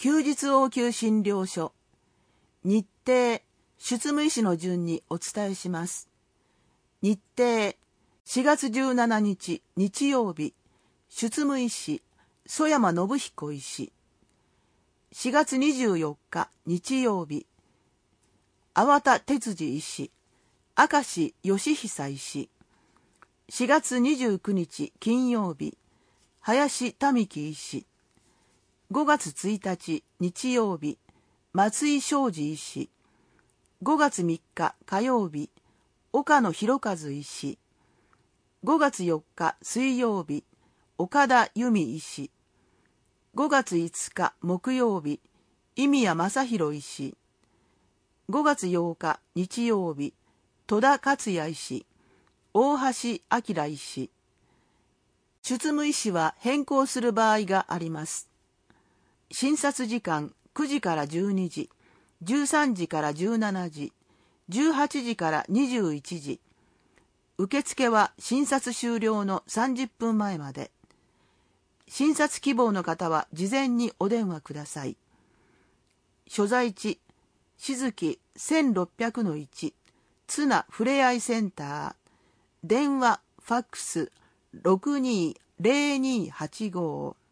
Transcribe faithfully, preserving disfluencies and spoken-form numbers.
休日応急診療所。日程、出務医師の順にお伝えします。日程、しがつじゅうしちにち日曜日、出務医師、曽山信彦医師。しがつにじゅうよっか日曜日、粟田哲司医師、明石義久医師。しがつにじゅうくにち金曜日、林民樹医師。ごがつついたち日曜日、松井昌司医師。ごがつみっか火曜日、岡野博和医師。ごがつよっか水曜日、岡田由美医師。ごがついつか木曜日、井宮正弘医師。ごがつようか日曜日、戸田克也医師、大橋明医師。出務医師は変更する場合があります。診察時間くじからじゅうにじ、じゅうさんじからじゅうしちじ、じゅうはちじからにじゅういちじ。受付は診察終了のさんじゅっぷんまえまで。診察希望の方は事前にお電話ください。所在地、静木 せんろっぴゃくのいち、ツナふれあいセンター。電話、ファックス、ろくにーぜろにーはちごー。